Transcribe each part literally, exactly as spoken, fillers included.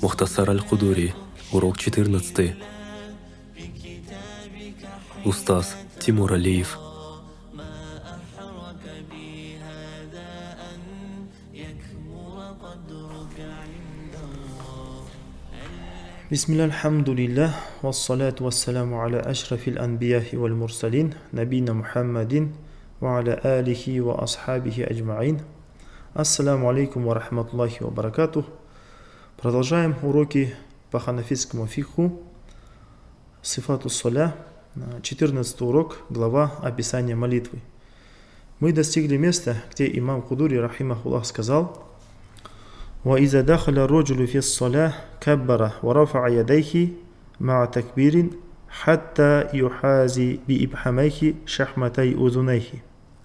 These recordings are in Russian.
Мухтасар аль-Кудури, урок четырнадцатый. Устаз Тимур Алиев. Бисмилля, алхамдулиллах, вассалату вассаламу аля ашрафил анбияхи валь мурсалин, набина Мухаммадин, ва аля алихи ва асхабихи аджмаин. Ассаламу алейкум ва рахматуллахи ва баракатух. Продолжаем уроки по ханафитскому фикху, сифату соля, четырнадцатый урок, глава описания молитвы. Мы достигли места, где имам Кудури, рахимахуллах, сказал: وإذا دخل الرجل في الصلاة كبر ورفع يديه مع تكبير حتى يحاذي بإبحاميه شحمتي أذنيه.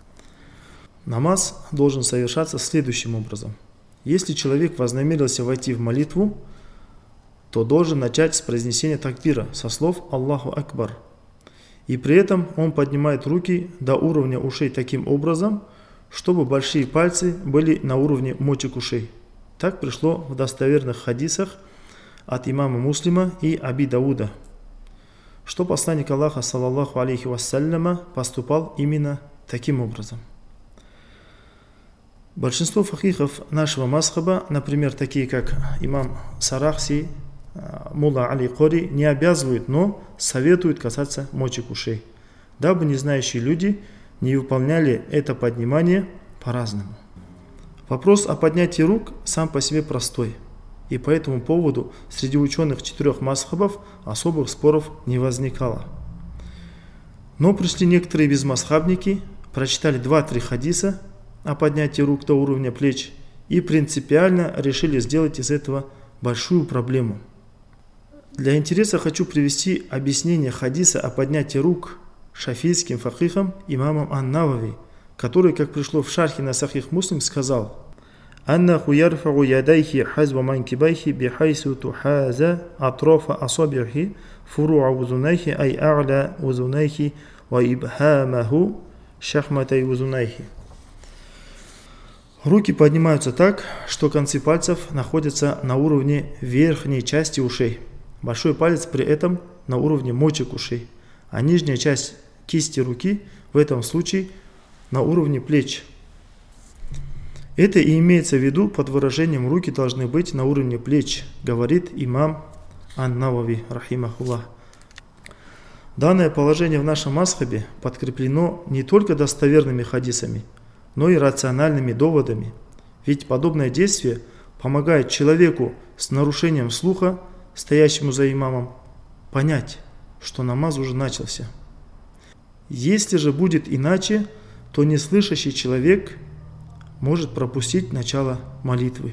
Намаз должен совершаться следующим образом. Если человек вознамерился войти в молитву, то должен начать с произнесения такбира, со слов «Аллаху Акбар». И при этом он поднимает руки до уровня ушей таким образом, чтобы большие пальцы были на уровне мочек ушей. Так пришло в достоверных хадисах от имама Муслима и Аби Дауда, что посланник Аллаха, саллаллаху алейхи вассаляма, поступал именно таким образом. Большинство факихов нашего мазхаба, например, такие как имам Сарахси, Мулла Али Кори, не обязывают, но советуют касаться мочек ушей, дабы незнающие люди не выполняли это поднимание по-разному. Вопрос о поднятии рук сам по себе простой, и по этому поводу среди ученых четырех мазхабов особых споров не возникало. Но пришли некоторые безмазхабники, прочитали два-три хадиса о поднятии рук до уровня плеч и принципиально решили сделать из этого большую проблему. Для интереса хочу привести объяснение хадиса о поднятии рук шафийским факихом имамом Ан-Навави, который, как пришло в шархе на Сахих Муслим, сказал: «Аннаху ярфагу ядайхи хазва манкибайхи бихайсу тухаза атрофа асабирхи фуруа узунайхи ай а'ля узунайхи ва ибхамаху шахматай узунайхи». Руки поднимаются так, что концы пальцев находятся на уровне верхней части ушей. Большой палец при этом на уровне мочек ушей, а нижняя часть кисти руки в этом случае на уровне плеч. Это и имеется в виду под выражением «руки должны быть на уровне плеч», говорит имам Ан-Навави, рахимахуллах. Данное положение в нашем мазхабе подкреплено не только достоверными хадисами, но и рациональными доводами. Ведь подобное действие помогает человеку с нарушением слуха, стоящему за имамом, понять, что намаз уже начался. Если же будет иначе, то неслышащий человек может пропустить начало молитвы.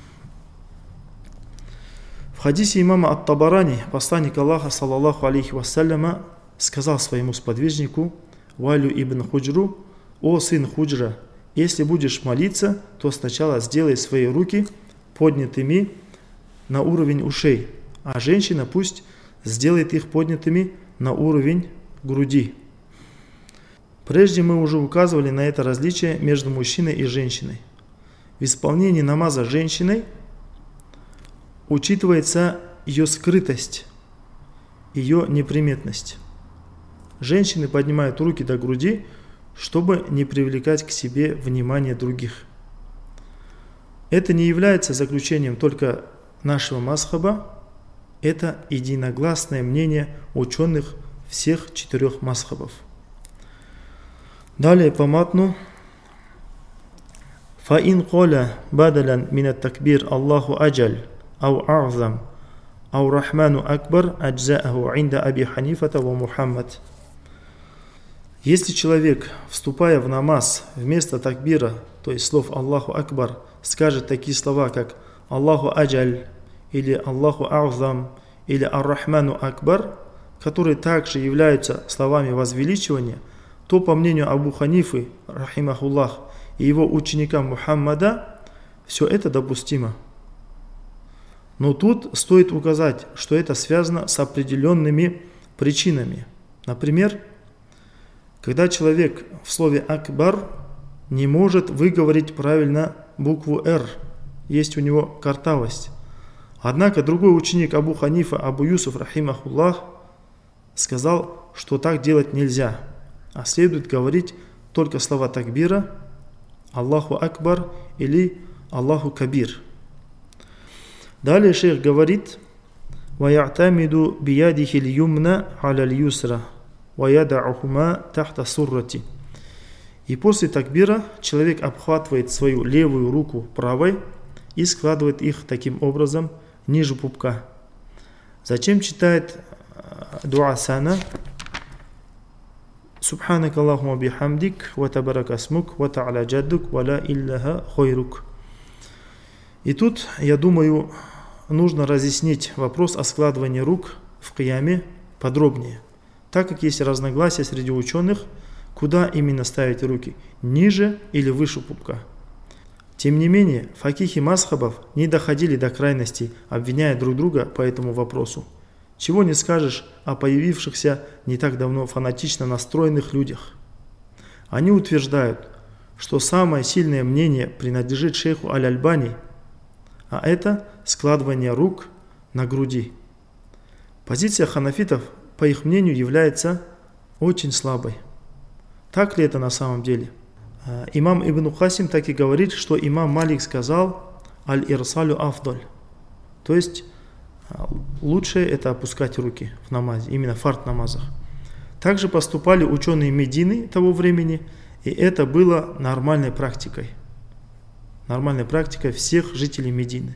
В хадисе имама Ат-Табарани посланник Аллаха, саллаллаху алейхи вассаляма, сказал своему сподвижнику Валю ибн Худжру: «О сын Худжра, если будешь молиться, то сначала сделай свои руки поднятыми на уровень ушей, а женщина пусть сделает их поднятыми на уровень груди». Прежде мы уже указывали на это различие между мужчиной и женщиной. В исполнении намаза женщиной учитывается ее скрытость, ее неприметность. Женщины поднимают руки до груди, чтобы не привлекать к себе внимание других. Это не является заключением только нашего мазхаба, это единогласное мнение ученых всех четырех мазхабов. Далее по матну: «Фаин коля бадалян минат такбир Аллаху аджаль, ау а'зам, ау рахману акбар аджзааху инда Аби Ханифата ва Мухаммад». Если человек, вступая в намаз, вместо такбира, то есть слов Аллаху Акбар, скажет такие слова, как Аллаху аджаль, или Аллаху а'зам, или Ар-Рахману Акбар, которые также являются словами возвеличивания, то, по мнению Абу Ханифы, рахимахуллах, и его ученика Мухаммада, все это допустимо. Но тут стоит указать, что это связано с определенными причинами. Например, когда человек в слове «акбар» не может выговорить правильно букву «р», есть у него картавость. Однако другой ученик Абу Ханифа, Абу Юсуф, рахимахуллах, сказал, что так делать нельзя, а следует говорить только слова такбира, Аллаху Акбар или Аллаху Кабир. Далее шейх говорит: «Ваятамиду биядихи льюмна аля льюсра, ваядахума тахта суррати». И после такбира человек обхватывает свою левую руку правой и складывает их таким образом ниже пупка. Затем читает дуа сана: «Субханак Аллахума бихамдик, ва табарак асмук, ва та'аля джаддук, ва ла илляха хойрук». И тут, я думаю, нужно разъяснить вопрос о складывании рук в кияме подробнее, так как есть разногласия среди ученых, куда именно ставить руки, ниже или выше пупка. Тем не менее, факихи мазхабов не доходили до крайностей, обвиняя друг друга по этому вопросу. Чего не скажешь о появившихся не так давно фанатично настроенных людях. Они утверждают, что самое сильное мнение принадлежит шейху Аль-Альбани, а это складывание рук на груди. Позиция ханафитов, по их мнению, является очень слабой. Так ли это на самом деле? Имам Ибн Касим так и говорит, что имам Малик сказал «Аль-Ирсалю афдаль», то есть лучшее это опускать руки в намазе, именно в фард-намазах. Также поступали ученые Медины того времени, и это было нормальной практикой. Нормальной практикой всех жителей Медины.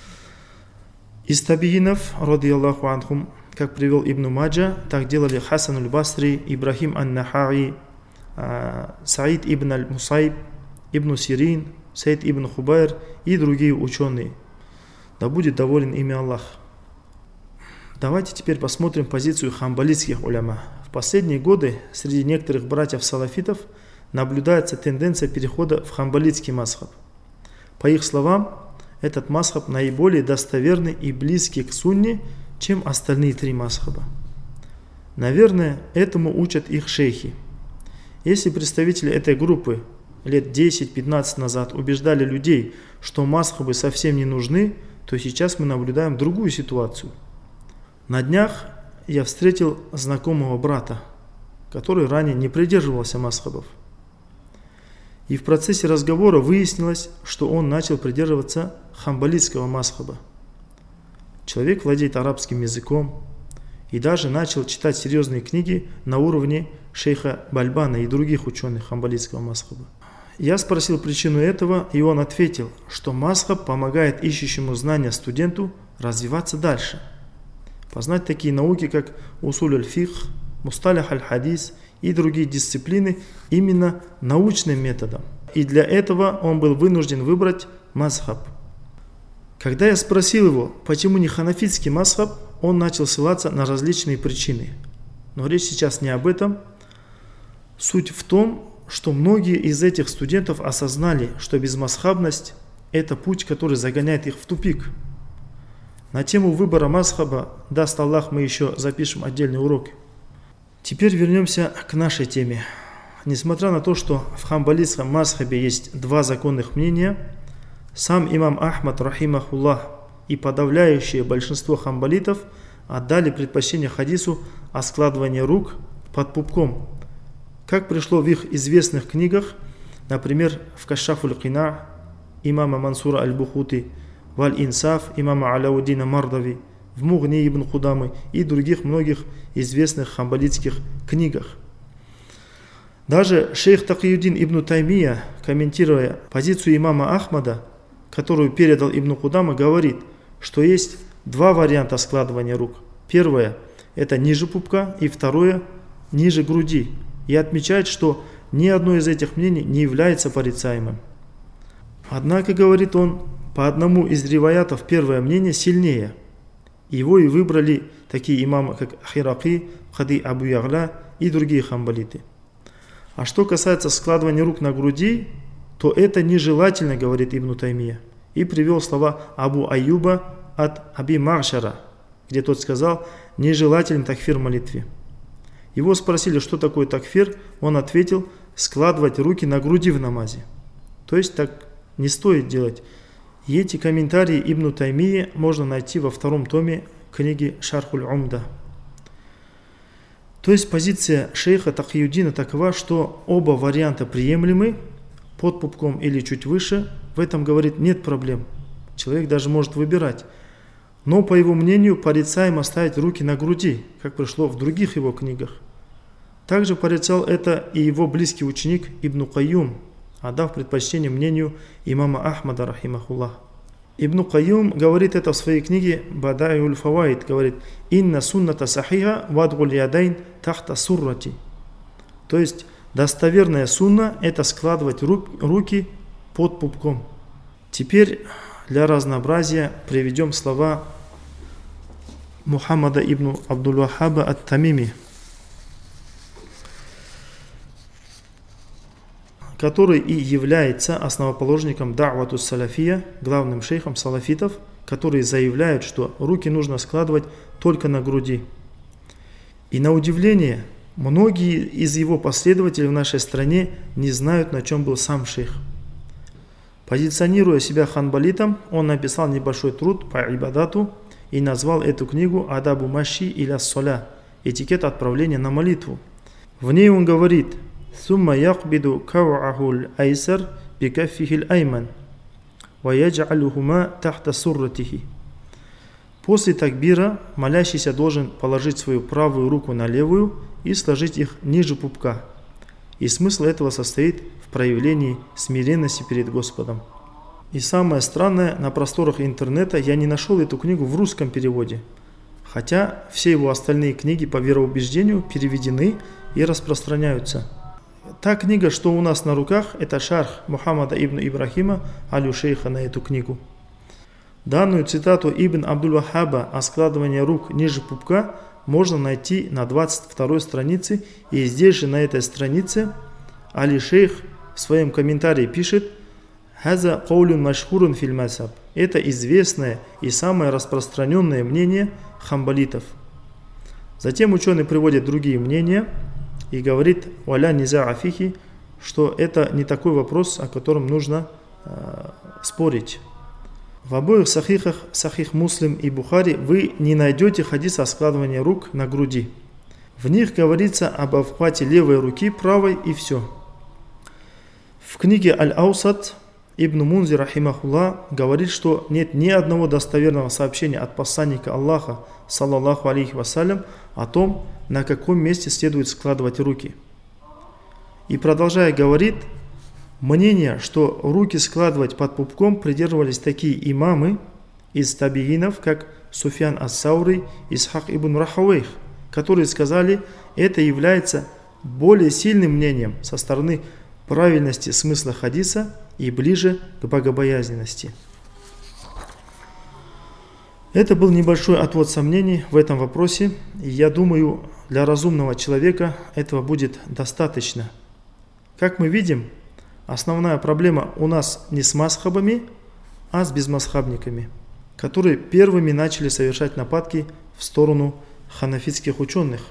Из табиинов, радiyallahu анхум, как привел Ибн Маджа, так делали Хасан аль-Басри, Ибрахим ан-Нахаи, Саид ибн аль-Мусайб, Ибн Сирин, Саид ибн Хубайр и другие ученые. Да будет доволен ими Аллах. Давайте теперь посмотрим позицию хамбалитских уляма. В последние годы среди некоторых братьев-салафитов наблюдается тенденция перехода в хамбалитский мазхаб. По их словам, этот мазхаб наиболее достоверный и близкий к сунне, чем остальные три мазхаба. Наверное, этому учат их шейхи. Если представители этой группы лет десять-пятнадцать назад убеждали людей, что мазхабы совсем не нужны, то сейчас мы наблюдаем другую ситуацию. На днях я встретил знакомого брата, который ранее не придерживался мазхабов. И в процессе разговора выяснилось, что он начал придерживаться хамбалитского мазхаба. Человек владеет арабским языком и даже начал читать серьезные книги на уровне шейха Бальбана и других ученых хамбалитского мазхаба. Я спросил причину этого, и он ответил, что мазхаб помогает ищущему знания студенту развиваться дальше, познать такие науки, как усуль аль-фикх, мусталях аль-хадис и другие дисциплины именно научным методом. И для этого он был вынужден выбрать мазхаб. Когда я спросил его, почему не ханафитский мазхаб, он начал ссылаться на различные причины. Но речь сейчас не об этом. Суть в том, что многие из этих студентов осознали, что безмазхабность – это путь, который загоняет их в тупик. На тему выбора мазхаба, даст Аллах, мы еще запишем отдельный урок. Теперь вернемся к нашей теме. Несмотря на то, что в хамбалитском мазхабе есть два законных мнения, сам имам Ахмад, рахимахуллах, и подавляющее большинство хамбалитов отдали предпочтение хадису о складывании рук под пупком, как пришло в их известных книгах, например, в Кашафуль Кина имама Мансура аль-Бухути, Валь-Инсаф имама Аляуддина Мардави, в Мугни ибн Худамы и других многих известных хамбалитских книгах. Даже шейх Такиюддин ибн Таймия, комментируя позицию имама Ахмада, которую передал ибн Худама, говорит, что есть два варианта складывания рук. Первое – это ниже пупка, и второе – ниже груди. И отмечает, что ни одно из этих мнений не является порицаемым. Однако, говорит он, по одному из риваятов первое мнение сильнее. Его и выбрали такие имамы, как Хираки, Хади Абу Ягля и другие хамбалиты. А что касается складывания рук на груди, то это нежелательно, говорит Ибн Таймия. И привел слова Абу Аюба от Аби Маршара, где тот сказал, нежелателен такфир в молитве. Его спросили, что такое такфир, он ответил, складывать руки на груди в намазе. То есть так не стоит делать. И эти комментарии Ибн Таймии можно найти во втором томе книги Шархуль Умда. То есть позиция шейха Такиюддина такова, что оба варианта приемлемы, под пупком или чуть выше. В этом, говорит, нет проблем. Человек даже может выбирать. Но, по его мнению, порицаемо ставить руки на груди, как пришло в других его книгах. Также порицал это и его близкий ученик Ибн Кайюм, отдав предпочтение мнению имама Ахмада, рахимахуллах. Ибн Кайюм говорит это в своей книге Бадайуль Фаваид, говорит: «Инна сунната сахиха вадгуль ядайн тахта суррати». То есть, достоверная сунна – это складывать руки под пупком. Теперь для разнообразия приведем слова Мухаммада ибн Абдул-Вахаба ат-Тамими, который и является основоположником Да'вату Салафия, главным шейхом салафитов, которые заявляют, что руки нужно складывать только на груди. И на удивление, многие из его последователей в нашей стране не знают, на чем был сам шейх. Позиционируя себя ханбалитом, он написал небольшой труд по ибадату и назвал эту книгу «Адабу маши иля соля» – «Этикет отправления на молитву». В ней он говорит: «Сумма якбиду кав'ахул айсар бикаффихил айман, ва ядж'алухума тахта сурратихи». После такбира молящийся должен положить свою правую руку на левую и сложить их ниже пупка. И смысл этого состоит в проявлении смиренности перед Господом. И самое странное, на просторах интернета я не нашел эту книгу в русском переводе, хотя все его остальные книги по вероубеждению переведены и распространяются. Та книга, что у нас на руках, это шарх Мухаммада ибн Ибрахима аль-Шейха на эту книгу. Данную цитату Ибн Абдул-Вахаба о складывании рук ниже пупка можно найти на двадцать второй странице, и здесь же на этой странице Али-Шейх в своем комментарии пишет: «Хаза каулюн машхурун филь мазхаб». Это известное и самое распространенное мнение хамбалитов. Затем ученый приводит другие мнения и говорит: «Валя низа афихи», что это не такой вопрос, о котором нужно э, спорить. В обоих сахихах, сахих Муслим и Бухари, вы не найдете хадис о складывании рук на груди. В них говорится об обхвате левой руки правой и все. В книге Аль-Аусат Ибн Мунзир, рахимахуллах, говорит, что нет ни одного достоверного сообщения от посланника Аллаха, саллаллаху алейхи вассалям, о том, на каком месте следует складывать руки. И продолжая говорит: мнение, что руки складывать под пупком, придерживались такие имамы из табиинов, как Суфьян ас-Саури, Исхак ибн Рахавейх, которые сказали, это является более сильным мнением со стороны правильности смысла хадиса и ближе к богобоязненности. Это был небольшой отвод сомнений в этом вопросе, и я думаю, для разумного человека этого будет достаточно. Как мы видим, основная проблема у нас не с мазхабами, а с безмазхабниками, которые первыми начали совершать нападки в сторону ханафитских ученых.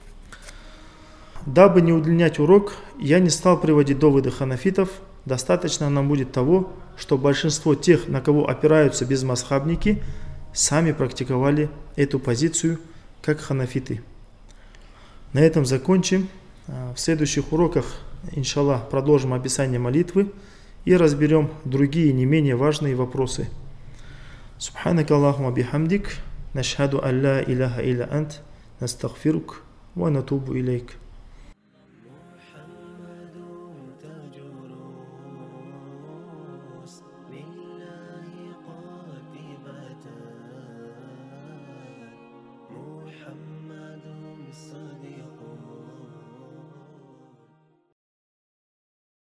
Дабы не удлинять урок, я не стал приводить доводы ханафитов, достаточно нам будет того, что большинство тех, на кого опираются безмазхабники, сами практиковали эту позицию, как ханафиты. На этом закончим. В следующих уроках, иншаллах, продолжим описание молитвы и разберем другие не менее важные вопросы. Субханака Аллахума бихамдик, нашхаду алла илляха илля ант, настагфирук ва натубу илейк.